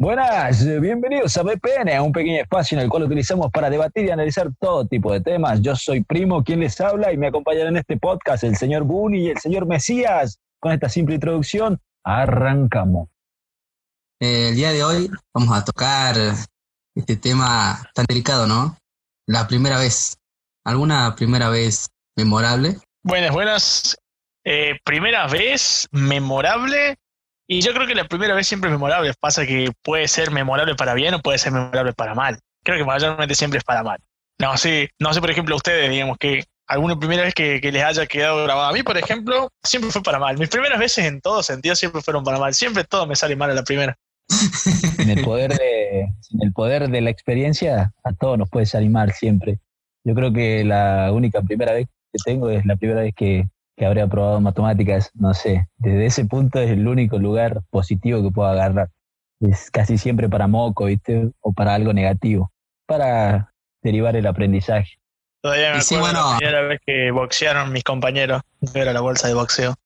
Buenas, bienvenidos a VPN, un pequeño espacio en el cual utilizamos para debatir y analizar todo tipo de temas. Yo soy Primo, quien les habla, y me acompañan en este podcast el señor Buni y el señor Mesías. Con esta simple introducción, arrancamos. El día de hoy vamos a tocar este tema tan delicado, ¿no? La primera vez. ¿Alguna primera vez memorable? Buenas. Primera vez memorable. Y yo creo que la primera vez siempre es memorable. Pasa que puede ser memorable para bien o puede ser memorable para mal. Creo que mayormente siempre es para mal. No sé, por ejemplo, ustedes, digamos, que alguna primera vez que les haya quedado grabado. A mí, por ejemplo, siempre fue para mal. Mis primeras veces en todo sentido siempre fueron para mal. Siempre todo me sale mal a la primera. Sin el poder de la experiencia, a todos nos puede salir mal siempre. Yo creo que la única primera vez que tengo es la primera vez que habré aprobado matemáticas. No sé, desde ese punto es el único lugar positivo que puedo agarrar. Es casi siempre para moco, ¿viste? O para algo negativo, para derivar el aprendizaje. Todavía me acuerdo la primera vez que boxearon mis compañeros. Era la bolsa de boxeo.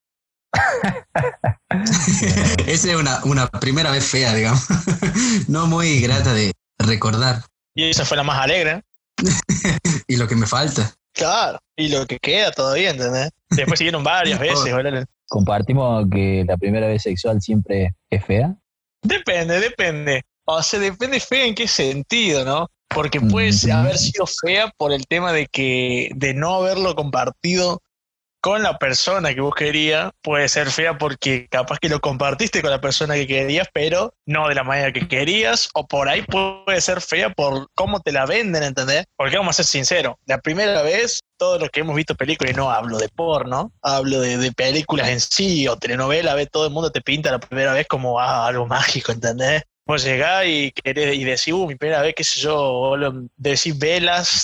Esa es una primera vez fea, digamos. No muy grata de recordar. Y esa fue la más alegre. Y lo que me falta. Claro, y lo que queda todavía, ¿entendés? Después siguieron varias veces, ¿verdad? ¿Compartimos que la primera vez sexual siempre es fea? Depende. O sea, depende fea en qué sentido, ¿no? Porque puede haber sido fea por el tema de no haberlo compartido con la persona que vos querías. Puede ser fea porque capaz que lo compartiste con la persona que querías, pero no de la manera que querías. O por ahí puede ser fea por cómo te la venden, ¿entendés? Porque vamos a ser sinceros, la primera vez, todos los que hemos visto películas, y no hablo de porno, hablo de películas en sí o telenovelas, todo el mundo te pinta la primera vez como algo mágico, ¿entendés? Vos llegás y decís, mi primera vez, qué sé yo, decís velas,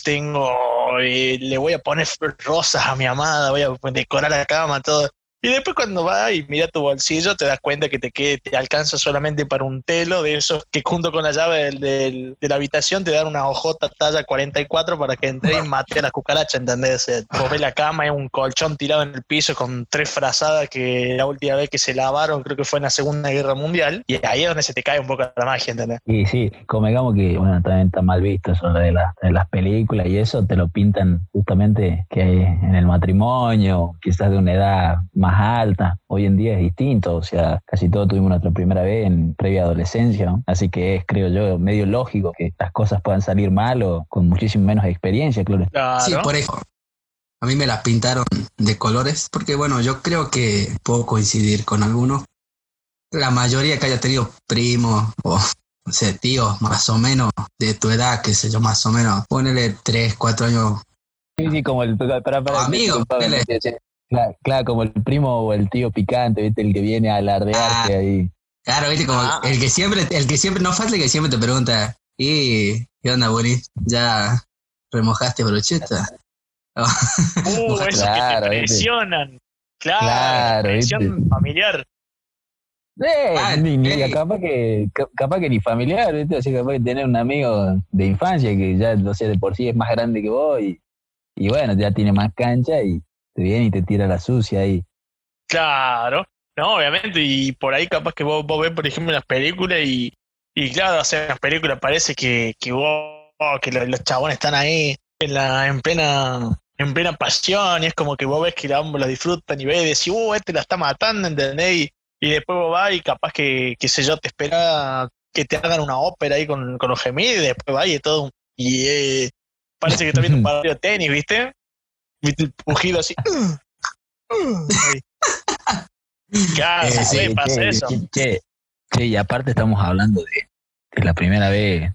le voy a poner rosas a mi amada, voy a decorar la cama, todo. Y después cuando vas y miras tu bolsillo te das cuenta que te alcanza solamente para un telo de esos que junto con la llave de la habitación te dan una hojota talla 44 para que entre y mate a la cucaracha, ¿entendés? O sea, vos ves la cama, es un colchón tirado en el piso con 3 frazadas que la última vez que se lavaron creo que fue en la Segunda Guerra Mundial, y ahí es donde se te cae un poco la magia, ¿entendés? Y sí, convengamos que, bueno, también está mal visto eso de las películas y eso, te lo pintan justamente que en el matrimonio, quizás de una edad más alta. Hoy en día es distinto, o sea, casi todos tuvimos nuestra primera vez en previa adolescencia, ¿no? Así que es, creo yo, medio lógico que las cosas puedan salir mal o con muchísimo menos experiencia, claro. Sí, por eso. A mí me las pintaron de colores, porque bueno, yo creo que puedo coincidir con algunos. La mayoría que haya tenido primos o sea, tíos más o menos de tu edad, qué sé yo, más o menos, ponele 3, 4 años. Sí, como el... Amigo, ponele. Claro, como el primo o el tío picante, ¿viste? El que viene a alardearte ahí. Claro, ¿viste? Como el que siempre, no falta el que siempre te pregunta, ¿y qué onda, Bonnie? ¿Ya remojaste brocheta? Eso claro, que te presionan. Claro, presión ¿viste? Familiar. Capaz que ni familiar, ¿viste? O sea, capaz que tener un amigo de infancia que ya, no sé, de por sí es más grande que vos y bueno, ya tiene más cancha y te viene y te tira la sucia ahí. Claro, no, obviamente, y por ahí capaz que vos ves, por ejemplo, las películas y claro, o sea, en las películas parece que los chabones están ahí en plena pasión, y es como que vos ves que ambos la disfrutan y ves y decís, este la está matando, ¿entendés? Y después vos vas y capaz que, qué sé yo, te espera que te hagan una ópera ahí con los gemidos y después vas y todo, y parece que estás viendo un partido de tenis, ¿viste? ¿Viste el pujido así? Claro, sí, pasa eso. Y aparte estamos hablando de la primera vez,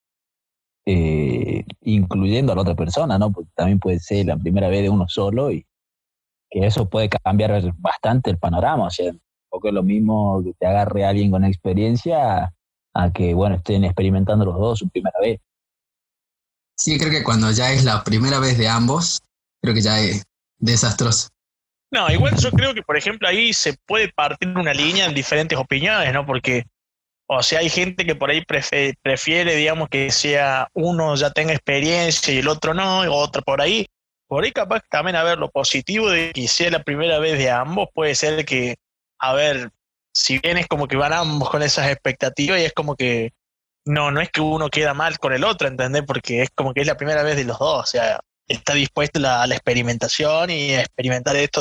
incluyendo a la otra persona, ¿no? Porque también puede ser la primera vez de uno solo y que eso puede cambiar bastante el panorama. O sea, un poco es lo mismo que te agarre alguien con experiencia a que, bueno, estén experimentando los dos su primera vez. Sí, creo que cuando ya es la primera vez de ambos, creo que ya es desastroso. No, igual yo creo que, por ejemplo, ahí se puede partir una línea en diferentes opiniones, ¿no? Porque, o sea, hay gente que por ahí prefiere, digamos, que sea uno ya tenga experiencia y el otro no, y otro por ahí. Por ahí capaz también, a ver, lo positivo de que sea la primera vez de ambos puede ser que, a ver, si bien es como que van ambos con esas expectativas y es como que no es que uno queda mal con el otro, ¿entendés? Porque es como que es la primera vez de los dos, o sea, está dispuesto a la experimentación y a experimentar esto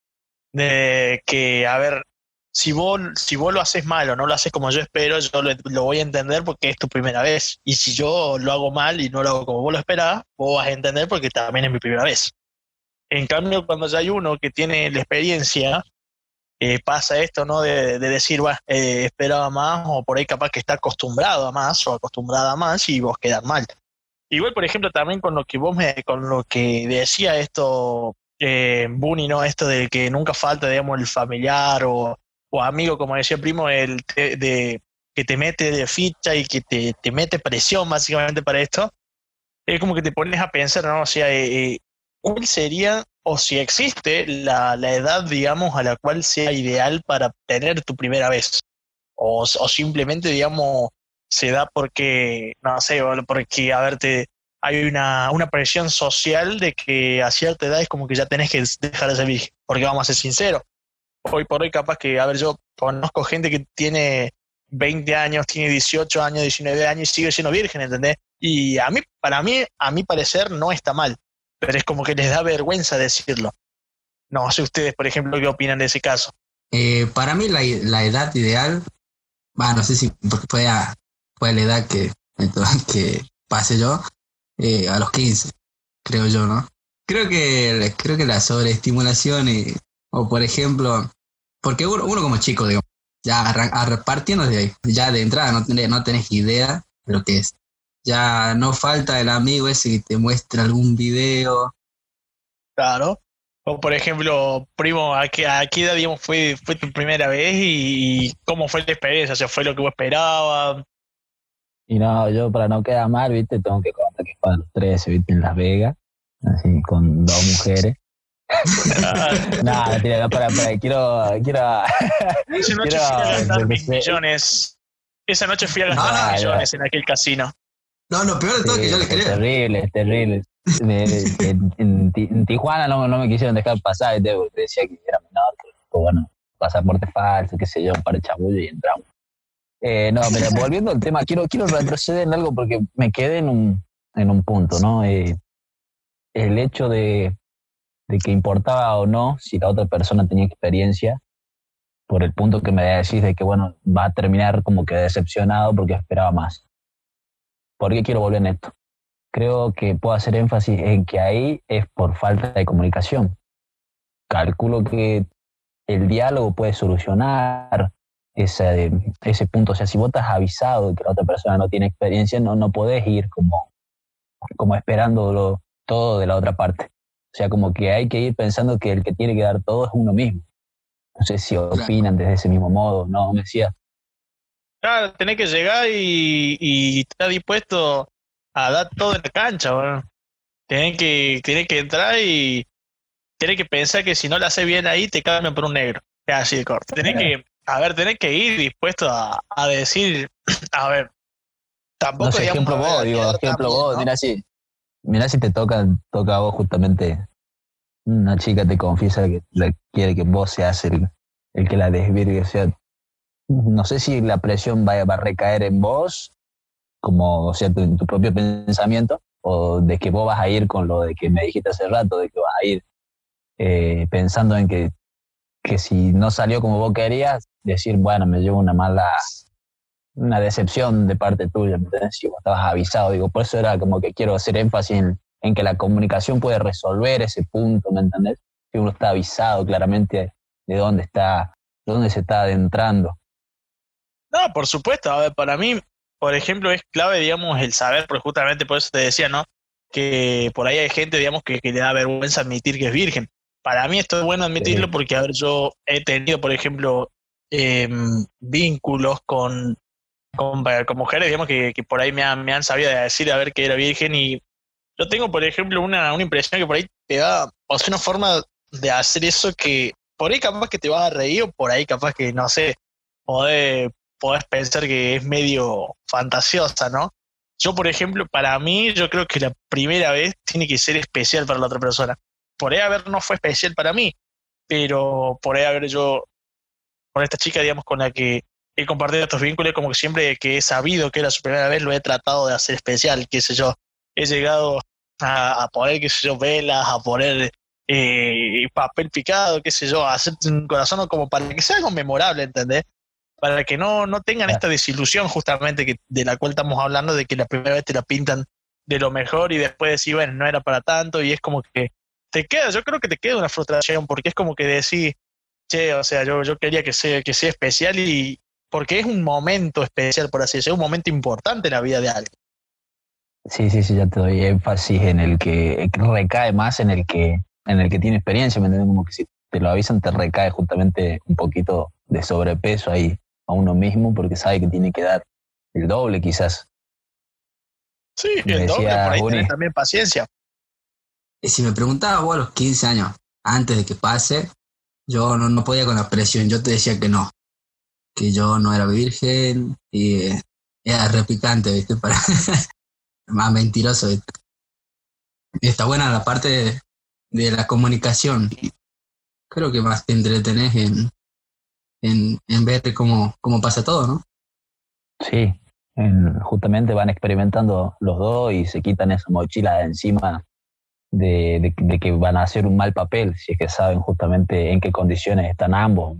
de que, a ver, si vos lo haces mal o no lo haces como yo espero, yo lo voy a entender porque es tu primera vez. Y si yo lo hago mal y no lo hago como vos lo esperabas, vos vas a entender porque también es mi primera vez. En cambio, cuando ya hay uno que tiene la experiencia, pasa esto, ¿no? De decir, bueno, esperaba más, o por ahí capaz que está acostumbrado a más o acostumbrada a más y vos quedas mal. Igual, por ejemplo, también con lo que decía esto, Bunny, ¿no? Esto de que nunca falta, digamos, el familiar o amigo, como decía Primo, que te mete de ficha y que te mete presión básicamente para esto. Es como que te pones a pensar, ¿no? O sea, ¿cuál sería, o si existe, la edad, digamos, a la cual sea ideal para tener tu primera vez? O simplemente, digamos, se da porque, no sé, o porque, a ver, hay una presión social de que a cierta edad es como que ya tenés que dejar de ser virgen. Porque vamos a ser sinceros, hoy por hoy capaz que, a ver, yo conozco gente que tiene 20 años, tiene 18 años, 19 años y sigue siendo virgen, ¿entendés? Y a mi parecer, no está mal, pero es como que les da vergüenza decirlo. No sé ustedes, por ejemplo, qué opinan de ese caso. Para mí la edad ideal, no sé si porque fue la edad que pasé yo, a los 15, creo yo, ¿no? Creo que la sobreestimulación, o por ejemplo, porque uno como chico, digo, ya partiendo de ahí, ya de entrada no tenés idea de lo que es. Ya no falta el amigo ese que te muestra algún video. Claro. O por ejemplo, Primo, ¿a qué edad, digamos, fue tu primera vez y cómo fue la experiencia? O sea, ¿fue lo que vos esperabas? Y no, yo para no quedar mal, viste, tengo que contar que fue a los 13, viste, en Las Vegas, así, con dos mujeres. Nada, tira, para, quiero, Esa noche fui a gastar mis millones. Esa noche fui a gastar No, mis millones en aquel casino. No, peor de todo que yo le creo. Es terrible. En Tijuana no me quisieron dejar pasar, ¿viste? Porque decía que era menor, pero bueno, pasaporte falso, qué sé yo, un par de chabullos y entramos. No, mira, volviendo al tema, quiero retroceder en algo porque me quedé en un punto, ¿no? El hecho de que importaba o no si la otra persona tenía experiencia, por el punto que me decís de que, bueno, va a terminar como que decepcionado porque esperaba más. ¿Por qué quiero volver en esto? Creo que puedo hacer énfasis en que ahí es por falta de comunicación. Calculo que el diálogo puede solucionar ese punto. O sea, si vos estás avisado de que la otra persona no tiene experiencia, no podés ir como esperando todo de la otra parte. O sea, como que hay que ir pensando que el que tiene que dar todo es uno mismo. No sé si opinan desde ese mismo modo, ¿no? Me decía. Claro, tenés que llegar y estar dispuesto a dar todo en la cancha, ¿verdad? Tenés que entrar y tenés que pensar que si no la haces bien ahí, te cambian por un negro. Es así de corto. Tenés que ir dispuesto a decir, a ver, tampoco No sé, digamos, ejemplo vos, también, vos, ¿no? mira si te toca a vos justamente una chica te confiesa que quiere que vos seas el que la desvirgue. O sea, no sé si la presión va a recaer en vos, como, o sea, en tu propio pensamiento, o de que vos vas a ir con lo de que me dijiste hace rato, de que vas a ir pensando en que si no salió como vos querías, decir, bueno, me llevo una decepción de parte tuya, ¿me entiendes? Si vos estabas avisado, digo, por eso era como que quiero hacer énfasis en que la comunicación puede resolver ese punto, ¿me entendés? Que uno está avisado claramente de dónde se está adentrando. No, por supuesto. A ver, para mí, por ejemplo, es clave, digamos, el saber, porque justamente por eso te decía, ¿no? Que por ahí hay gente, digamos, que le da vergüenza admitir que es virgen. Para mí esto es bueno admitirlo porque, a ver, yo he tenido, por ejemplo, vínculos con mujeres, digamos, que por ahí me han sabido decir a ver que era virgen y yo tengo, por ejemplo, una impresión que por ahí te da, o sea, una forma de hacer eso que por ahí capaz que te vas a reír o por ahí capaz que, no sé, podés, podés pensar que es medio fantasiosa, ¿no? Yo, por ejemplo, para mí, yo creo que la primera vez tiene que ser especial para la otra persona. Por ahí, a ver, no fue especial para mí, pero por ahí, a ver, yo esta chica, digamos, con la que he compartido estos vínculos, como que siempre que he sabido que era su primera vez, lo he tratado de hacer especial, qué sé yo. He llegado a poner, qué sé yo, velas, a poner papel picado, qué sé yo, a hacer un corazón como para que sea algo memorable, ¿entendés? Para que no tengan esta desilusión justamente de la cual estamos hablando, de que la primera vez te la pintan de lo mejor y después decís, bueno, no era para tanto, y es como que te queda, yo creo que te queda una frustración, porque es como que decís, che, o sea, yo quería que sea especial, y porque es un momento especial, por así decirlo, es un momento importante en la vida de alguien. Sí, ya te doy énfasis en el que recae más en el que tiene experiencia, ¿me entiendes? Como que si te lo avisan te recae justamente un poquito de sobrepeso ahí a uno mismo porque sabe que tiene que dar el doble quizás. Sí, Me el doble, decía por ahí Juni, tenés también paciencia. Y si me preguntabas vos a los 15 años, antes de que pase, yo no podía con la presión, yo te decía que yo no era virgen y era repicante, ¿viste? Para más mentiroso, ¿viste? Y está buena la parte de la comunicación. Creo que más te entretenés en ver cómo pasa todo, ¿no? sí, justamente van experimentando los dos y se quitan esa mochila de encima de que van a hacer un mal papel, si es que saben justamente en qué condiciones están ambos.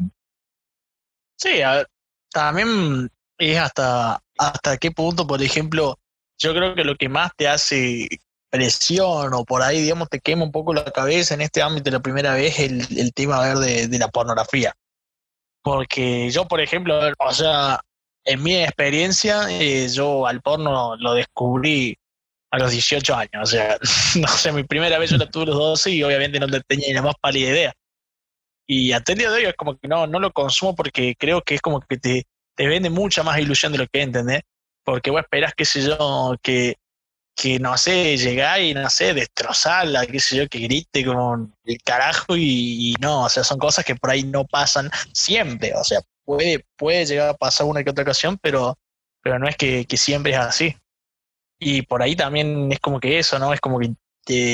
Sí, también es hasta qué punto, por ejemplo, yo creo que lo que más te hace presión o por ahí, digamos, te quema un poco la cabeza en este ámbito la primera vez el tema a ver de la pornografía. Porque yo, por ejemplo, a ver, o sea, en mi experiencia, yo al porno lo descubrí a los 18 años. O sea, no sé, mi primera vez yo la tuve a los 12 y obviamente no tenía ni la más pálida idea. Y hasta el día de hoy es como que no lo consumo porque creo que es como que te vende mucha más ilusión de lo que ¿entendés? Porque vos esperás, qué sé yo, que no sé, llegar y no sé, destrozarla, qué sé yo, que grite como el carajo y no, o sea, son cosas que por ahí no pasan siempre, o sea, puede llegar a pasar una que otra ocasión, pero no es que siempre es así. Y por ahí también es como que eso, ¿no? Es como que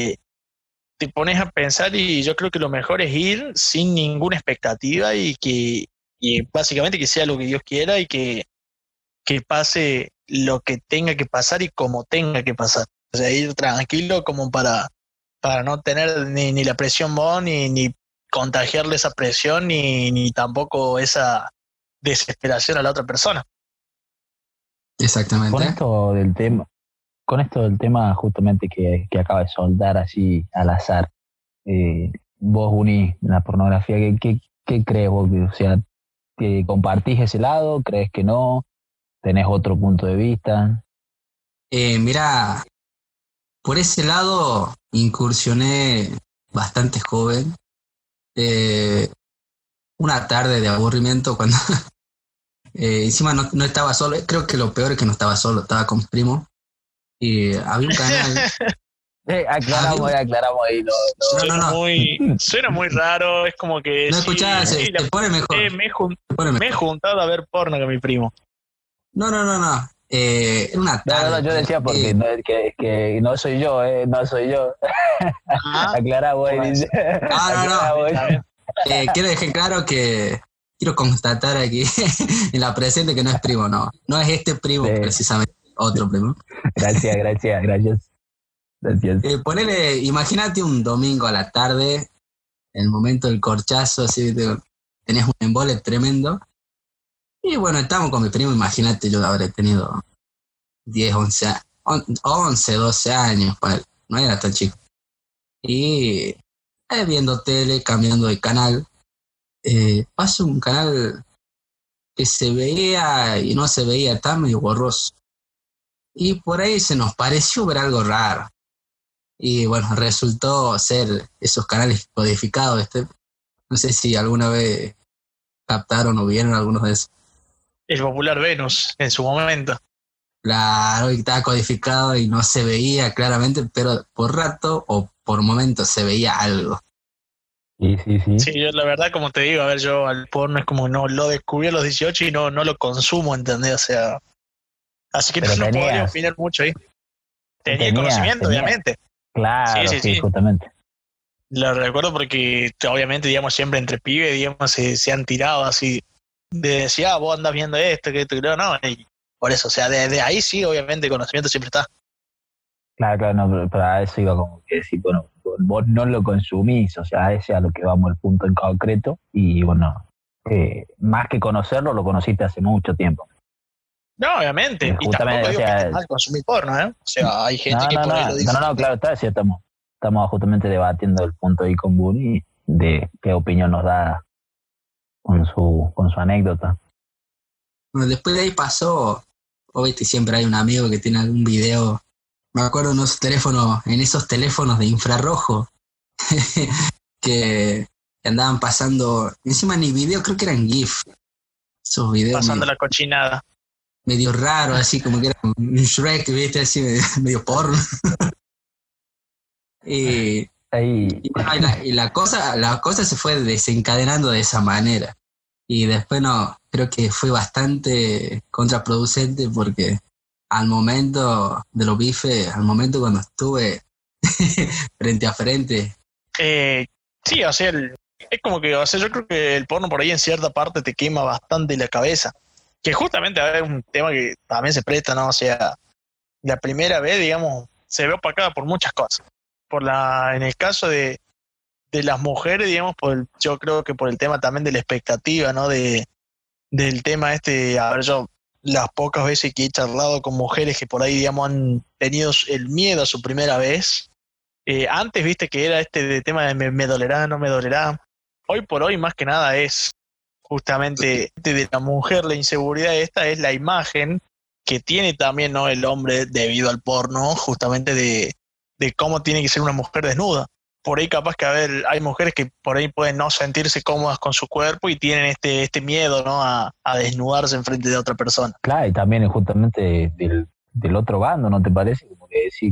te pones a pensar y yo creo que lo mejor es ir sin ninguna expectativa y básicamente que sea lo que Dios quiera y que pase lo que tenga que pasar y como tenga que pasar. O sea, ir tranquilo como para no tener ni la presión vos, ni contagiarle esa presión, ni tampoco esa desesperación a la otra persona. Exactamente. Con esto del tema justamente que acaba de soltar así al azar, vos unís la pornografía, ¿qué crees vos? O sea, ¿que compartís ese lado? ¿Crees que no? ¿Tenés otro punto de vista? Mira, por ese lado incursioné bastante joven. Una tarde de aburrimiento cuando encima no estaba solo. Creo que lo peor es que no estaba solo, estaba con mi primo. Y había un canal. Aclaramos ahí. Suena muy raro, es como que No sí, escuchás, sí, te pone mejor. Me he juntado a ver porno con mi primo. No. Era una tarde. Yo decía porque no, que no soy yo, no soy yo. Aclaramos ahí. No. Quiero dejar claro que quiero constatar aquí en la presente que no es primo, no. No es este primo, precisamente, otro primo. Gracias. Ponele, imagínate un domingo a la tarde, en el momento del corchazo, así, tenés un embole tremendo. Y bueno, estamos con mi primo, imagínate, yo habré tenido 10, 11, 12 años, no era tan chico. Y viendo tele, cambiando de canal, pasó un canal que se veía y no se veía, tan medio borroso. Y por ahí se nos pareció ver algo raro. Y bueno, resultó ser esos canales codificados. No sé si alguna vez captaron o vieron algunos de esos. El popular Venus, en su momento. Claro, y estaba codificado y no se veía claramente, pero por rato o por momentos se veía algo. Sí. Sí, yo la verdad, como te digo, a ver, yo al porno es como no lo descubrí a los 18 y no lo consumo, ¿entendés? O sea, así que no podría opinar mucho ahí. Tenía conocimiento, obviamente. Claro, sí, justamente. Lo recuerdo porque, obviamente, digamos, siempre entre pibes, digamos, se han tirado así de decir, vos andás viendo esto, que esto, que no, y por eso, o sea, de ahí sí, obviamente, el conocimiento siempre está. Claro, no, pero para eso iba como que decir, bueno, vos no lo consumís, o sea, ese es a lo que vamos el punto en concreto, y bueno, más que conocerlo, lo conociste hace mucho tiempo. No, obviamente, y tampoco digo que esté mal consumir porno, O sea, hay gente que por ahí lo dice. No, claro, está, sí, estamos justamente debatiendo el punto ahí con Bunny, de qué opinión nos da con su anécdota. Bueno, después de ahí pasó, obviamente siempre hay un amigo que tiene algún video, me acuerdo en esos teléfonos de infrarrojo, que andaban pasando, encima ni video, creo que eran GIF, esos videos. Pasando la cochinada. Medio raro, así como que era un Shrek, viste, así medio porno. Y la cosa se fue desencadenando de esa manera. Y después creo que fue bastante contraproducente porque al momento de los bifes, al momento cuando estuve frente a frente. Sí, o sea, es como que, o sea, yo creo que el porno por ahí en cierta parte te quema bastante la cabeza. Que justamente es un tema que también se presta, ¿no? O sea, la primera vez, digamos, se ve opacada por muchas cosas. En el caso de las mujeres, digamos, yo creo que por el tema también de la expectativa, ¿no? Del tema a ver, yo las pocas veces que he charlado con mujeres que por ahí, digamos, han tenido el miedo a su primera vez. Antes, viste, que era de tema de me dolerá, no me dolerá. Hoy por hoy, más que nada, es justamente de la mujer, la inseguridad esta es la imagen que tiene también, ¿no? El hombre debido al porno, justamente de cómo tiene que ser una mujer desnuda. Por ahí capaz que, hay mujeres que por ahí pueden no sentirse cómodas con su cuerpo y tienen este miedo, ¿no? A desnudarse en frente de otra persona. Claro, y también es justamente del otro bando, ¿no te parece? Como que decir,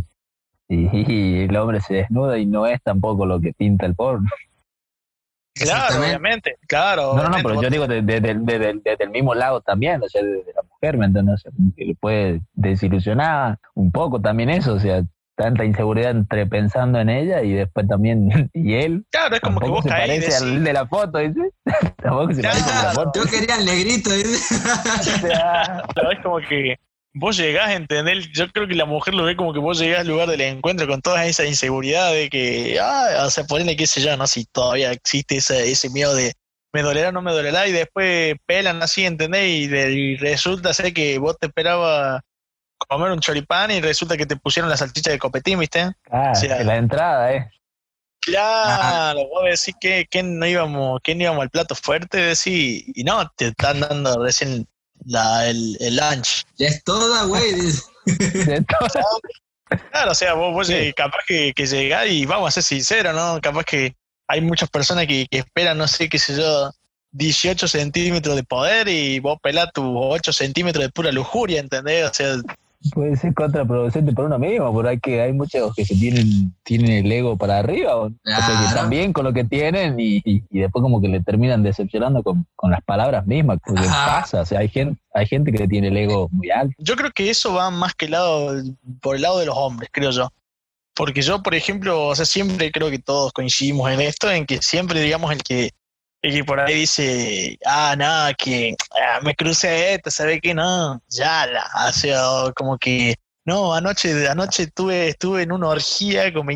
y el hombre se desnuda y no es tampoco lo que pinta el porno. Claro, obviamente, claro. No, pero yo digo desde el mismo lado también, o sea, desde la mujer, ¿me entiendes? O sea, que le puede desilusionar un poco también eso, o sea, tanta inseguridad entre pensando en ella y después también, y él. Claro, es como que vos se parece al de la foto, ¿dice? Tampoco se parece al de la foto. Yo quería el negrito, ¿dice? O sea, es como que vos llegás a entender, yo creo que la mujer lo ve como que vos llegás al lugar del encuentro con toda esa inseguridad de que, o sea, ponele qué sé yo, no si todavía existe ese miedo de me dolerá o no me dolerá, y después pelan así, ¿entendés? Y resulta ser que vos te esperabas comer un choripán y resulta que te pusieron la salchicha de copetín, ¿viste? Ah, o sea, la entrada, Claro, vos decís que no íbamos al plato fuerte, decís, y no, te están dando recién el lunch. Ya es toda, güey. Claro, o sea, vos capaz que llegás y vamos a ser sinceros, ¿no? Capaz que hay muchas personas que esperan, no sé, qué sé yo, 18 centímetros de poder y vos pelás tus 8 centímetros de pura lujuria, ¿entendés? O sea, puede ser contraproducente por uno mismo, porque hay muchos que tienen el ego para arriba, o sea, que están bien con lo que tienen y después como que le terminan decepcionando con las palabras mismas, porque pasa, o sea, hay gente que tiene el ego muy alto. Yo creo que eso va más que por el lado de los hombres, creo yo. Porque yo, por ejemplo, o sea, siempre creo que todos coincidimos en esto, en que siempre, digamos, el que por ahí dice, nada, que me crucé esta, ¿sabe qué? No, o sea, como que, no, anoche estuve en una orgía con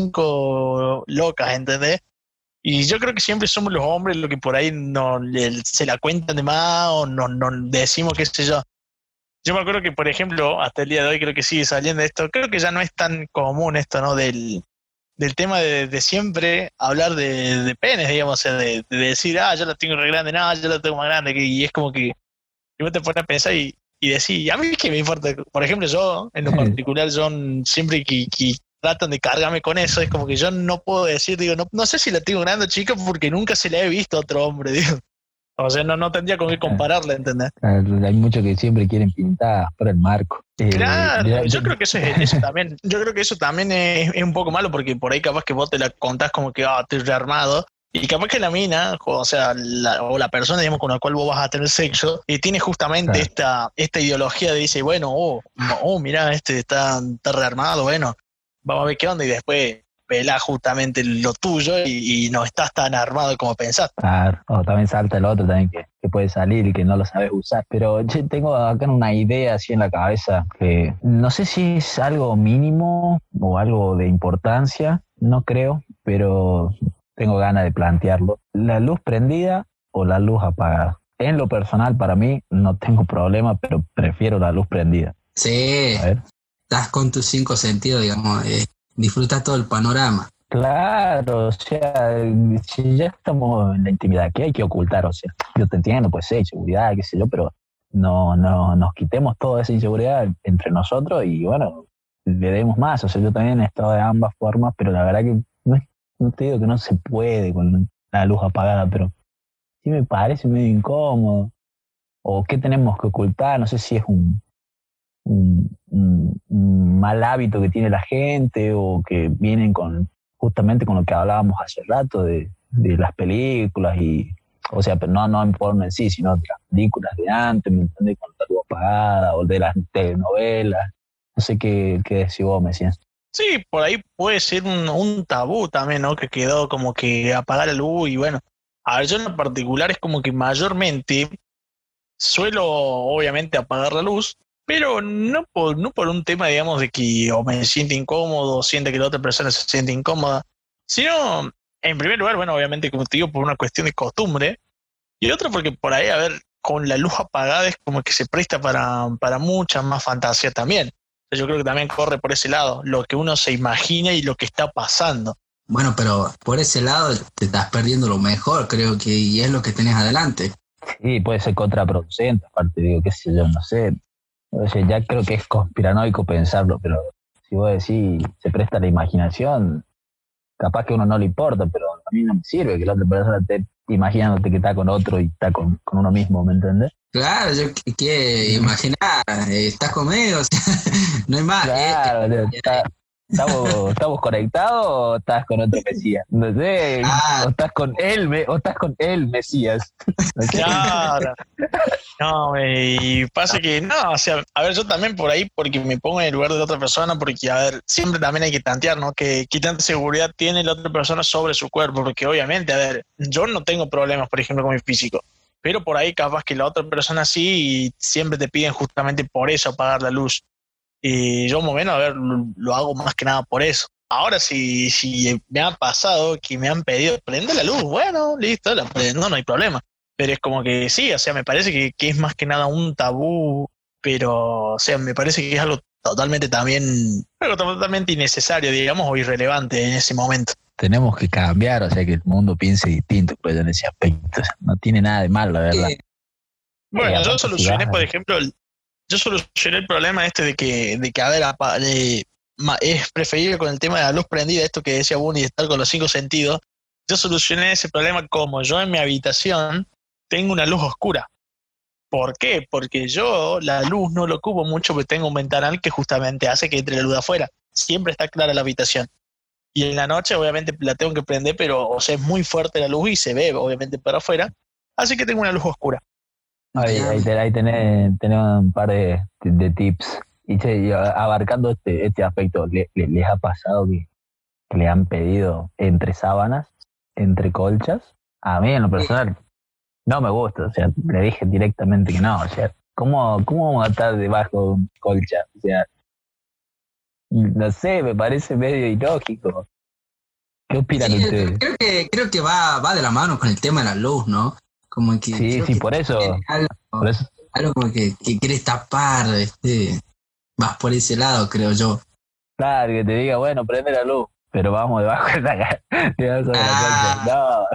25 locas, ¿entendés? Y yo creo que siempre somos los hombres los que por ahí se la cuentan de más o no decimos qué sé yo. Yo me acuerdo que, por ejemplo, hasta el día de hoy creo que sigue saliendo esto, creo que ya no es tan común esto, ¿no? Del tema de siempre hablar de penes, digamos, o sea, de decir, yo la tengo re grande, no, yo la tengo más grande, y es como que vos te pones a pensar y decir, a mí qué me importa, por ejemplo, yo, en lo particular, yo siempre que tratan de cargarme con eso, es como que yo no puedo decir, digo, no sé si la tengo grande, chica, porque nunca se la he visto a otro hombre, digo. O sea, no tendría con qué compararla, ¿entendés? Hay muchos que siempre quieren pintar por el marco. Claro, yo creo que eso también. Yo creo que eso también es un poco malo, porque por ahí capaz que vos te la contás como que estoy rearmado, y capaz que la mina, o sea, la persona, digamos, con la cual vos vas a tener sexo, y tiene justamente esta ideología de dice, bueno, mirá, está rearmado, bueno, vamos a ver qué onda, y después pelá justamente lo tuyo y no estás tan armado como pensás. Claro, o también salta el otro también que puede salir y que no lo sabes usar. Pero yo tengo acá una idea así en la cabeza que no sé si es algo mínimo o algo de importancia, no creo, pero tengo ganas de plantearlo. ¿La luz prendida o la luz apagada? En lo personal, para mí, no tengo problema, pero prefiero la luz prendida. Sí, A ver. estás con tus 5 sentidos, digamos, disfrutas todo el panorama. Claro, o sea, si ya estamos en la intimidad, ¿qué hay que ocultar? O sea, yo te entiendo, pues sí, inseguridad, qué sé yo, pero no nos quitemos toda esa inseguridad entre nosotros y bueno, le demos más. O sea, yo también he estado de ambas formas, pero la verdad que no te digo que no se puede con la luz apagada, pero sí me parece medio incómodo. O qué tenemos que ocultar, no sé si es un mal hábito que tiene la gente o que vienen justamente con lo que hablábamos hace rato de las películas o sea, pero no en porno en sí, sino de las películas de antes, ¿me entiendes? Con la luz apagada o de las telenovelas. No sé qué decís vos, me decías. Sí, por ahí puede ser un tabú también, ¿no? Que quedó como que apagar la luz y bueno, a ver, yo en lo particular es como que mayormente suelo obviamente apagar la luz, pero no por un tema, digamos, de que o me siente incómodo o siente que la otra persona se siente incómoda, sino, en primer lugar, bueno, obviamente, como te digo, por una cuestión de costumbre, y otro porque por ahí, a ver, con la luz apagada es como que se presta para mucha más fantasía también. O sea, yo creo que también corre por ese lado, lo que uno se imagina y lo que está pasando. Bueno, pero por ese lado te estás perdiendo lo mejor, creo que, y es lo que tenés adelante. Sí, puede ser contraproducente, aparte digo, qué sé yo, no sé. O sea, ya creo que es conspiranoico pensarlo, pero si vos decís, se presta la imaginación, capaz que a uno no le importa, pero a mí no me sirve que la otra persona esté imaginándote que está con otro y está con uno mismo, ¿me entendés? Claro, yo que imaginar, estás conmigo, o sea, no hay más. Claro, ¿estamos conectados o estás con otro Mesías? No sé, Ah, o estás con el Mesías. No sé. Claro. No, y pasa que no, o sea, a ver, yo también por ahí, porque me pongo en el lugar de la otra persona, porque, a ver, siempre también hay que tantear, ¿no? Que qué tanta seguridad tiene la otra persona sobre su cuerpo, porque obviamente, a ver, yo no tengo problemas, por ejemplo, con mi físico, pero por ahí capaz que la otra persona sí, y siempre te piden justamente por eso apagar la luz. Y yo, más o menos, a ver, lo hago más que nada por eso. Ahora, si me ha pasado que me han pedido prende la luz, bueno, listo, la prendo, no hay problema. Pero es como que sí, o sea, me parece que es más que nada un tabú, pero, o sea, me parece que es algo totalmente innecesario, digamos, o irrelevante en ese momento. Tenemos que cambiar, o sea, que el mundo piense distinto, pues, en ese aspecto. O sea, no tiene nada de malo, la verdad. Bueno, yo Aparte, solucioné, por ejemplo, yo solucioné el problema este de que a ver, es preferible con el tema de la luz prendida, esto que decía Bunny, de estar con los 5 sentidos. Yo solucioné ese problema como yo en mi habitación tengo una luz oscura. ¿Por qué? Porque yo la luz no lo ocupo mucho porque tengo un ventanal que justamente hace que entre la luz de afuera. Siempre está clara la habitación. Y en la noche obviamente la tengo que prender, pero o sea, es muy fuerte la luz y se ve obviamente para afuera. Así que tengo una luz oscura. ahí tenés un par de tips. Y, che, y abarcando este aspecto, ¿les ha pasado que le han pedido entre sábanas, entre colchas? A mí, en lo personal, no me gusta. O sea, le dije directamente que no. O sea, ¿cómo vamos a estar debajo de una colcha? O sea, no sé, me parece medio ilógico. ¿Qué opinan sí, ustedes? creo que va de la mano con el tema de la luz, ¿no? Como que Sí, creo sí, que por eso. tiene Por eso. algo como que quieres tapar, vas por ese lado, creo yo. Claro, que te diga, bueno, prende la luz, pero vamos debajo debajo de la colcha. Ah, No,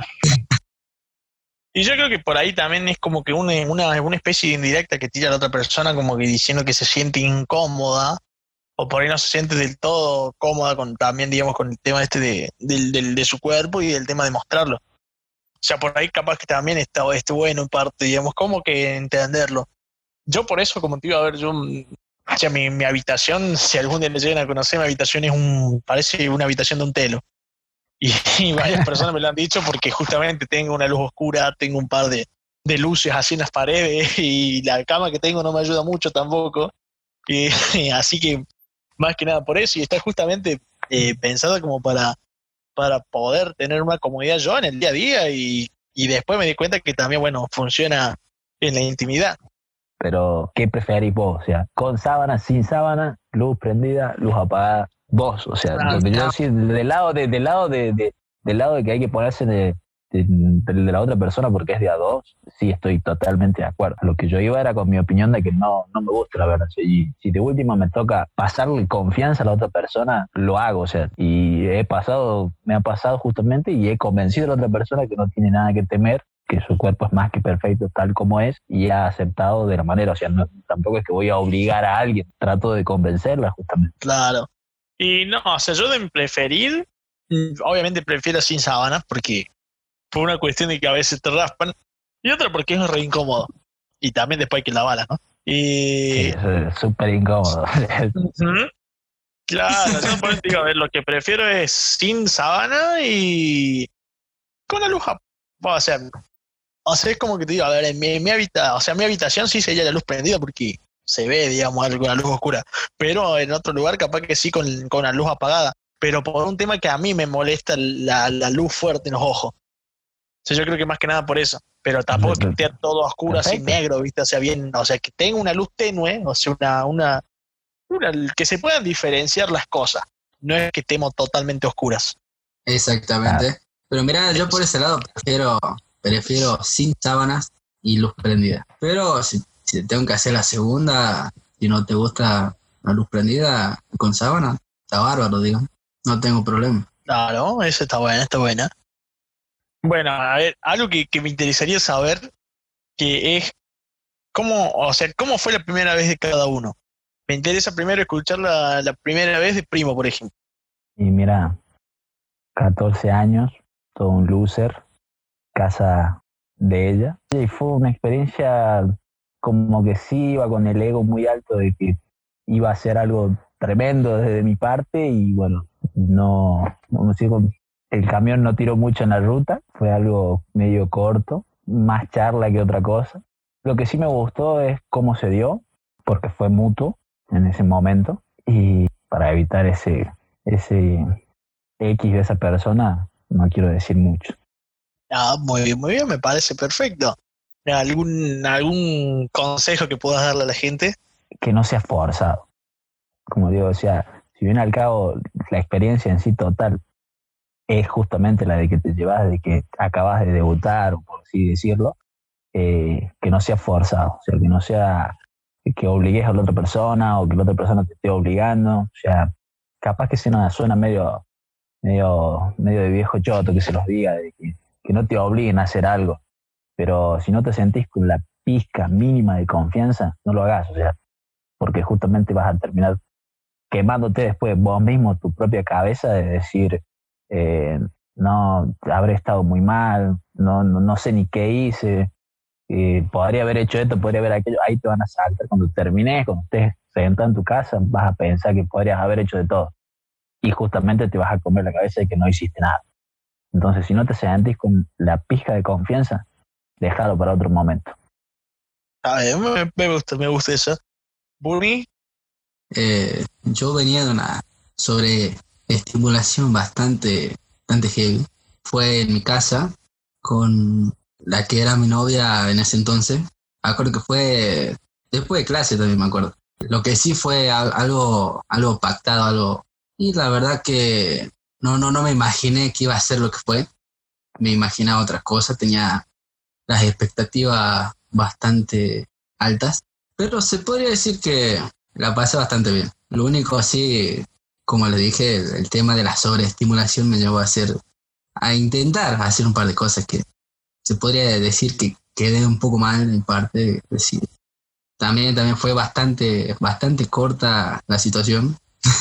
Y yo creo que por ahí también es como que una especie de indirecta que tira a la otra persona como que diciendo que se siente incómoda o por ahí no se siente del todo cómoda con también, digamos, con el tema este de su cuerpo y el tema de mostrarlo. O sea, por ahí capaz que también está bueno en parte, digamos, como que entenderlo. Yo por eso, como te iba a ver, o sea, mi habitación, si algún día me llegan a conocer, mi habitación parece una habitación de un telo. Y varias personas me lo han dicho porque justamente tengo una luz oscura, tengo un par de luces así en las paredes y la cama que tengo no me ayuda mucho tampoco. Y así que más que nada por eso y está justamente pensada como para poder tener una comodidad yo en el día a día y Y después me di cuenta que también, bueno, funciona en la intimidad. Pero, ¿qué preferís vos? O sea, con sábana, sin sábana, luz prendida, luz apagada, vos. O sea, lo que yo decía, del lado de que hay que ponerse de la otra persona porque es de a dos, sí estoy totalmente de acuerdo. Lo que yo iba era con mi opinión de que no me gusta, la verdad. Y si de última me toca pasarle confianza a la otra persona, lo hago. O sea, y me ha pasado justamente y he convencido a la otra persona que no tiene nada que temer, que su cuerpo es más que perfecto tal como es, y ha aceptado de la manera. O sea, tampoco es que voy a obligar a alguien, trato de convencerla justamente. Claro. Y no, o sea, yo de preferir, obviamente prefiero sin sábanas, porque por una cuestión de que a veces te raspan, y otra porque es re incómodo. Y también después hay que lavarlas, ¿no? Sí, es súper incómodo. Uh-huh. Claro, yo por eso digo, a ver, lo que prefiero es sin sábana y con la luz. O sea, es como que te digo, a ver, mi habitación sí sería la luz prendida porque se ve, digamos, alguna luz oscura. Pero en otro lugar capaz que sí con la luz apagada. Pero por un tema que a mí me molesta la luz fuerte en los ojos. O sea, yo creo que más que nada por eso. Pero tampoco es que esté todo oscuro, así negro, ¿viste? O sea, bien, o sea, que tenga una luz tenue, o sea, una que se puedan diferenciar las cosas. No es que estemos totalmente oscuras. Exactamente. Pero mira, yo por ese lado prefiero sin sábanas y luz prendida. Pero si tengo que hacer la segunda, si no te gusta la luz prendida con sábana, está bárbaro, digo. No tengo problema. Claro, eso está buena, está buena. Bueno, a ver, algo que me interesaría saber, que es cómo fue la primera vez de cada uno. Me interesa primero escuchar la primera vez de Primo, por ejemplo. Y mira, 14 años, todo un loser, casa de ella. Y fue una experiencia como que sí iba con el ego muy alto de que iba a ser algo tremendo desde mi parte y bueno, el camión no tiró mucho en la ruta, fue algo medio corto, más charla que otra cosa. Lo que sí me gustó es cómo se dio, porque fue mutuo en ese momento y para evitar ese X de esa persona, no quiero decir mucho. Ah, muy bien, me parece perfecto. ¿Algún consejo que puedas darle a la gente? Que no sea forzado. Como digo, o sea, si bien al cabo la experiencia en sí total es justamente la de que te llevas, de que acabas de debutar, o por así decirlo, que no sea forzado, o sea, que no sea que obligues a la otra persona o que la otra persona te esté obligando, o sea, capaz que suena medio de viejo choto que se los diga, de que no te obliguen a hacer algo, pero si no te sentís con la pizca mínima de confianza, no lo hagas, o sea, porque justamente vas a terminar quemándote después vos mismo tu propia cabeza de decir, no, habré estado muy mal, no sé ni qué hice, podría haber hecho esto, podría haber aquello, ahí te van a saltar cuando termines, cuando estés sentado en tu casa, vas a pensar que podrías haber hecho de todo y justamente te vas a comer la cabeza de que no hiciste nada. Entonces, si no te sentís con la pizca de confianza, déjalo para otro momento. A ver, me gusta eso. ¿Burni? Yo venía de una sobreestimulación bastante heavy. Fue en mi casa con la que era mi novia en ese entonces. Me acuerdo que fue después de clase también, me acuerdo. Lo que sí fue algo pactado, algo. Y la verdad que no me imaginé que iba a ser lo que fue. Me imaginaba otras cosas, tenía las expectativas bastante altas. Pero se podría decir que la pasé bastante bien. Lo único así, como les dije, el tema de la sobreestimulación me llevó a intentar hacer un par de cosas que se podría decir que quedé un poco mal en parte. Decir. También fue bastante corta la situación.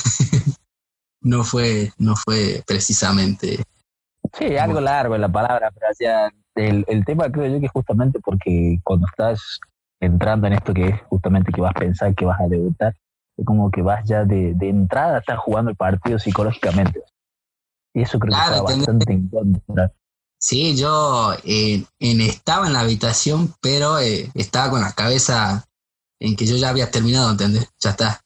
No fue precisamente. Sí, algo largo en la palabra, pero ya el tema creo yo que justamente porque cuando estás entrando en esto que es justamente que vas a pensar que vas a debutar, es como que vas ya de entrada, estás jugando el partido psicológicamente. Y eso creo que está bastante en contra. Sí, yo estaba en la habitación, pero estaba con la cabeza en que yo ya había terminado, ¿entendés? Ya está.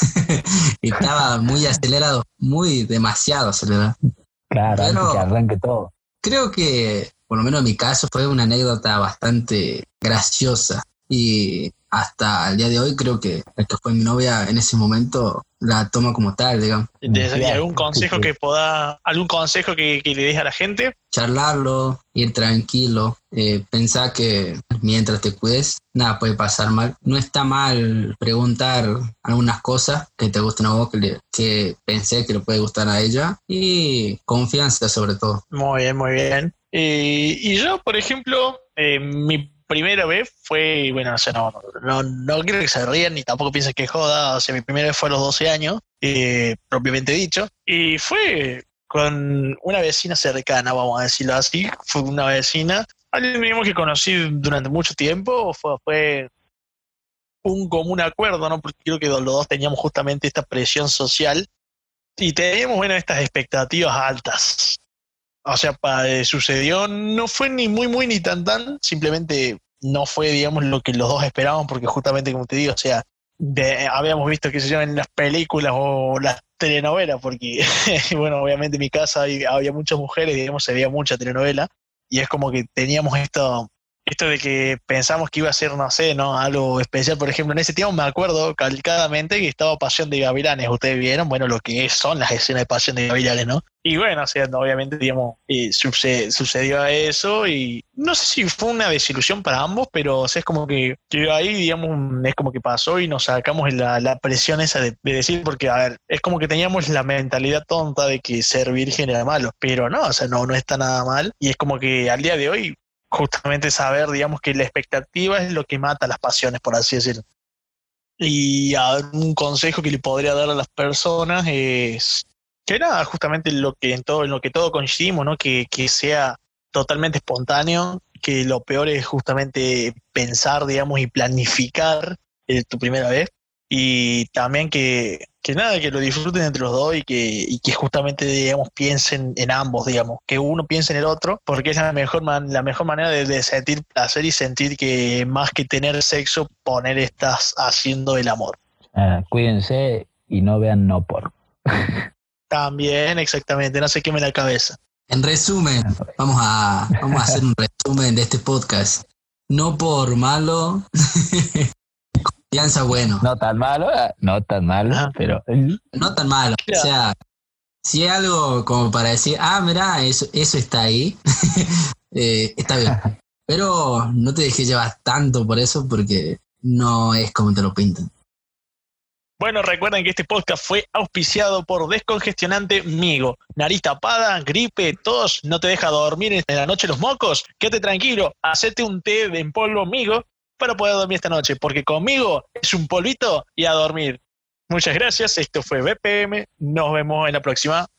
Estaba muy acelerado, demasiado acelerado. Claro, pero antes que arranque todo. Creo que por lo menos en mi caso, fue una anécdota bastante graciosa. Y hasta el día de hoy creo que el que fue mi novia en ese momento la toma como tal, digamos. ¿Y algún consejo algún consejo que le des a la gente? Charlarlo, ir tranquilo, pensar que mientras te cuides, nada puede pasar mal. No está mal preguntar algunas cosas que te gusten a vos, que pensé que le puede gustar a ella, y confianza sobre todo. Muy bien, muy bien. Y yo, por ejemplo, mi primera vez fue, bueno, o sea, no quiero que se rían ni tampoco piensen que joda, o sea, mi primera vez fue a los 12 años, propiamente dicho, y fue con una vecina cercana, vamos a decirlo así. Fue una vecina, alguien mismo que conocí durante mucho tiempo. Fue un común acuerdo, ¿no? Porque creo que los dos teníamos justamente esta presión social y teníamos, bueno, estas expectativas altas. O sea, sucedió, no fue ni muy, muy, ni tan, tan, simplemente no fue, digamos, lo que los dos esperaban, porque justamente, como te digo, o sea, habíamos visto, qué sé yo, en las películas o las telenovelas, porque, bueno, obviamente en mi casa había muchas mujeres, digamos, se veía mucha telenovela, y es como que teníamos esto de que pensamos que iba a ser, no sé, ¿no? Algo especial. Por ejemplo, en ese tiempo me acuerdo calcadamente que estaba Pasión de Gavilanes. Ustedes vieron, bueno, lo que son las escenas de Pasión de Gavilanes, ¿no? Y bueno, o sea, obviamente, digamos, sucedió eso, y no sé si fue una desilusión para ambos, pero o sea, es como que ahí, digamos, es como que pasó y nos sacamos la presión esa de decir, porque, a ver, es como que teníamos la mentalidad tonta de que ser virgen era malo, pero no, o sea, no está nada mal, y es como que al día de hoy justamente saber, digamos, que la expectativa es lo que mata las pasiones, por así decirlo. Y un consejo que le podría dar a las personas es que nada, justamente en lo que todo coincidimos, ¿no? Que sea totalmente espontáneo, que lo peor es justamente pensar, digamos, y planificar tu primera vez, y también que nada, que lo disfruten entre los dos, y que justamente, digamos, piensen en ambos, digamos, que uno piense en el otro, porque es la mejor manera de sentir placer y sentir que más que tener sexo, estás haciendo el amor. Cuídense y no vean No Por. También, exactamente, no se queme la cabeza. En resumen, vamos a hacer un resumen de este podcast. No por malo, confianza bueno. No tan malo, Ajá. pero... No tan malo. Claro. O sea, si es algo como para decir, mirá, eso está ahí, está bien. Pero no te dejes llevar tanto por eso, porque no es como te lo pintan. Bueno, recuerden que este podcast fue auspiciado por Descongestionante Migo. Nariz tapada, gripe, tos, no te deja dormir en la noche los mocos. Quédate tranquilo, hacete un té en polvo Migo para poder dormir esta noche, porque conmigo es un polvito y a dormir. Muchas gracias, esto fue BPM, nos vemos en la próxima.